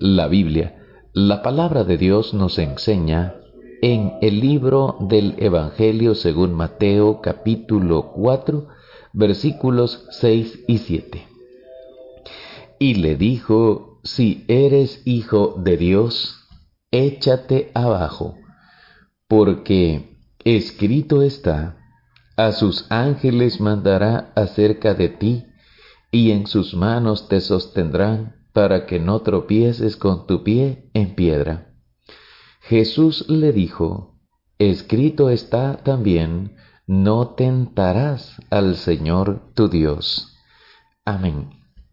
la Biblia, la palabra de Dios nos enseña en el libro del Evangelio según Mateo, capítulo 4, versículos 6 y 7. Y le dijo: si eres hijo de Dios, échate abajo, porque escrito está: a sus ángeles mandará acerca de ti, y en sus manos te sostendrán, para que no tropieces con tu pie en piedra. Jesús le dijo: escrito está también: no tentarás al Señor tu Dios. Amén.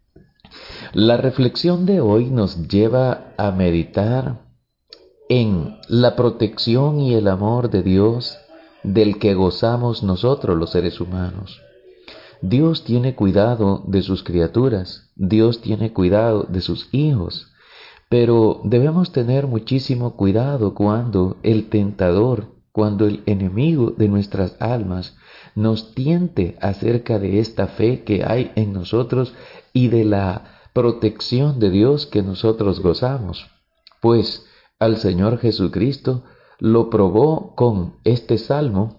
La reflexión de hoy nos lleva a meditar en la protección y el amor de Dios del que gozamos nosotros los seres humanos. Dios tiene cuidado de sus criaturas, Dios tiene cuidado de sus hijos, pero debemos tener muchísimo cuidado cuando el tentador, cuando el enemigo de nuestras almas nos tiente acerca de esta fe que hay en nosotros y de la protección de Dios que nosotros gozamos. Pues al Señor Jesucristo lo probó con este salmo,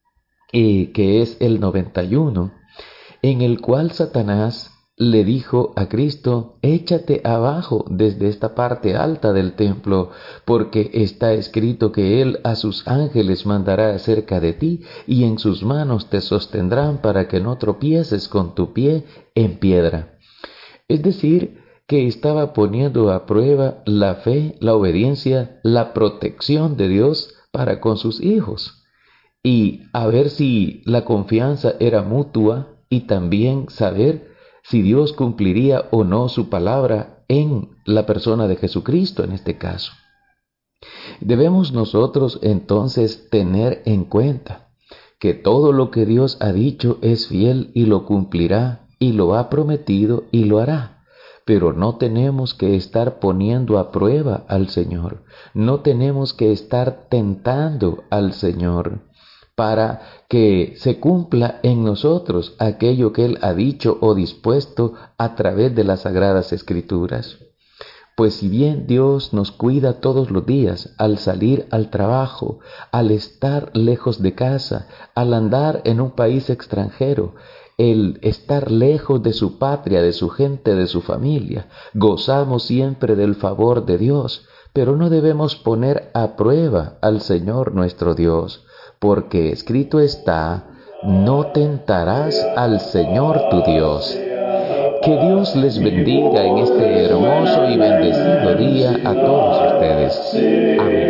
que es el 91, en el cual Satanás le dijo a Cristo: échate abajo desde esta parte alta del templo, porque está escrito que Él a sus ángeles mandará acerca de ti, y en sus manos te sostendrán para que no tropieces con tu pie en piedra. Es decir, que estaba poniendo a prueba la fe, la obediencia, la protección de Dios para con sus hijos, y a ver si la confianza era mutua, y también saber si Dios cumpliría o no su palabra en la persona de Jesucristo en este caso. Debemos nosotros entonces tener en cuenta que todo lo que Dios ha dicho es fiel y lo cumplirá, y lo ha prometido y lo hará. Pero no tenemos que estar poniendo a prueba al Señor, no tenemos que estar tentando al Señor para que se cumpla en nosotros aquello que Él ha dicho o dispuesto a través de las Sagradas Escrituras. Pues si bien Dios nos cuida todos los días, al salir al trabajo, al estar lejos de casa, al andar en un país extranjero, el estar lejos de su patria, de su gente, de su familia, gozamos siempre del favor de Dios, pero no debemos poner a prueba al Señor nuestro Dios, porque escrito está: no tentarás al Señor tu Dios. Que Dios les bendiga en este hermoso y bendecido día a todos ustedes. Amén.